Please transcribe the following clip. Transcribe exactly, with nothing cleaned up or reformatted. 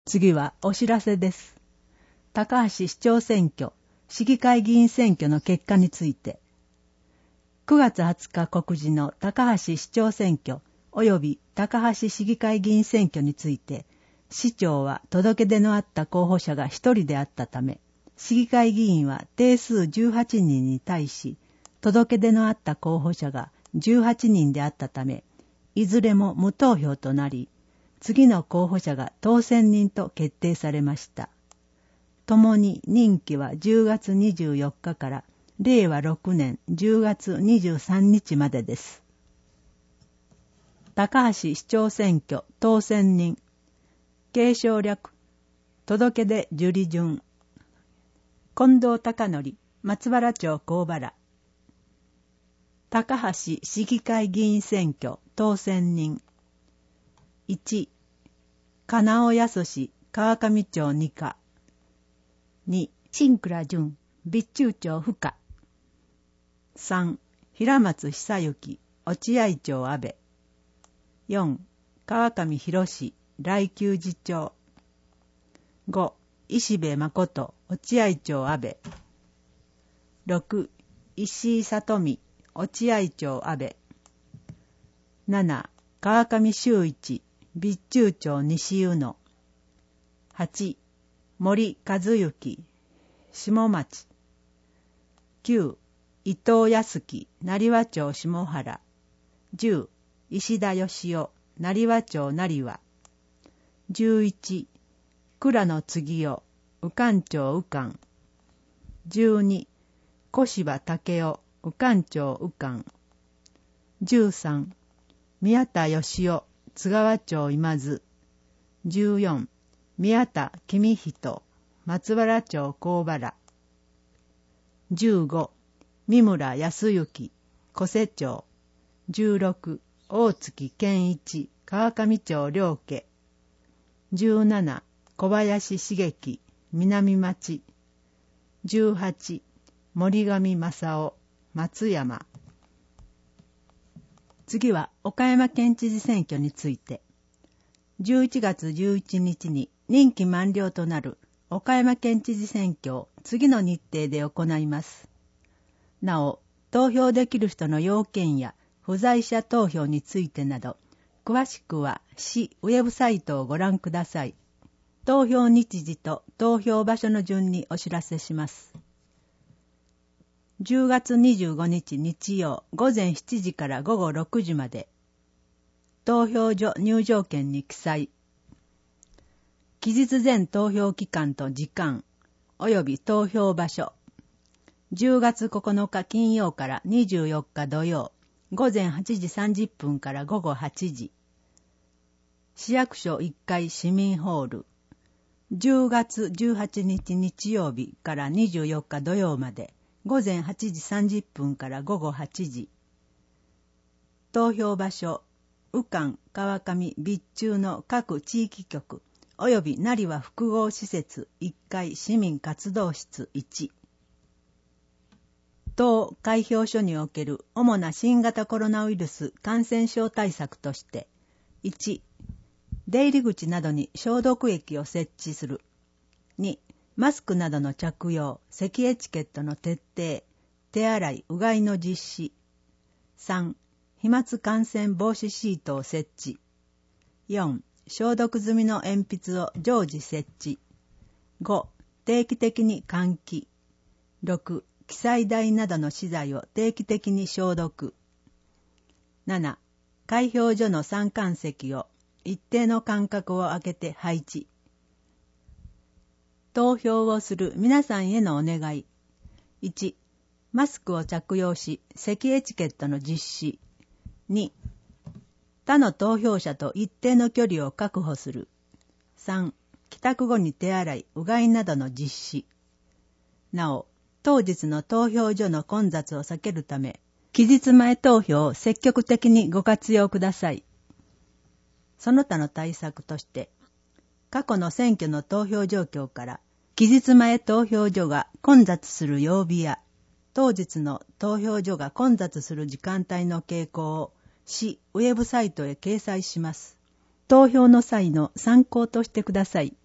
次はお知らせです。高橋市長選挙、市議会議員選挙の結果について。くがつはつか告示の高橋市長選挙及び高橋市議会議員選挙について、市長は届け出のあった候補者が一人であったため、市議会議員は定数じゅうはちにんに対し、届け出のあった候補者がじゅうはちにんであったため、いずれも無投票となり、次の候補者が当選人と決定されました。共に任期はじゅうがつにじゅうよっかかられいわろくねんじゅうがつにじゅうさんにちまでです。高橋市長選挙当選人、継承略、届け出受理順、近藤孝則、松原町高原。高橋市議会議員選挙当選人、いち、金尾康、川上町二課。に、新倉淳、備中町府下。さん、平松久幸、落合町阿部。よん、川上博、来久寺町。ご、石部誠、落合町阿部。ろく、石井里美、落合町阿部。なな、川上修一、備中町西湯野。はち、森和幸、下町。きゅう、伊藤康樹、成羽町下原。じゅう、石田義雄、成羽町成羽。じゅういち、倉野次夫、宇官町宇官。じゅうに、小柴武雄、宇官町宇官。じゅうさん、宮田義雄、津川町今津。じゅうよん、宮田公人、松原町高原。じゅうご、三村康之、小瀬町。じゅうろく、大月健一、川上町両家。じゅうなな、小林茂樹、南町。じゅうはち、森上正夫、松山。次は岡山県知事選挙について。じゅういちがつじゅういちにちに任期満了となる岡山県知事選挙を次の日程で行います。なお、投票できる人の要件や不在者投票についてなど、詳しくは市ウェブサイトをご覧ください。投票日時と投票場所の順にお知らせします。じゅうがつにじゅうごにち日曜午前しちじからごごろくじまで。投票所入場券に記載。期日前投票期間と時間、及び投票場所。じゅうがつここのか金曜からにじゅうよっか土曜、午前はちじさんじゅっぷんからごごはちじ。市役所いっかい市民ホール。じゅうがつじゅうはちにち日曜日からにじゅうよっか土曜まで。午前はちじさんじゅっぷんからごごはちじ。投票場所、宇官、川上、備中の各地域局、および成羽複合施設いっかい市民活動室いち。当開票所における主な新型コロナウイルス感染症対策として、いち、出入り口などに消毒液を設置する。に、マスクなどの着用、咳エチケットの徹底、手洗い、うがいの実施。さん、飛沫感染防止シートを設置。よん、消毒済みの鉛筆を常時設置。ご、定期的に換気。ろく、記載台などの資材を定期的に消毒。なな、開票所の参観席を一定の間隔を空けて配置。投票をする皆さんへのお願い。いち、マスクを着用し、咳エチケットの実施。に、他の投票者と一定の距離を確保する。さん、帰宅後に手洗い、うがいなどの実施。なお、当日の投票所の混雑を避けるため、期日前投票を積極的にご活用ください。その他の対策として、過去の選挙の投票状況から、期日前投票所が混雑する曜日や、当日の投票所が混雑する時間帯の傾向を市ウェブサイトへ掲載します。投票の際の参考としてください。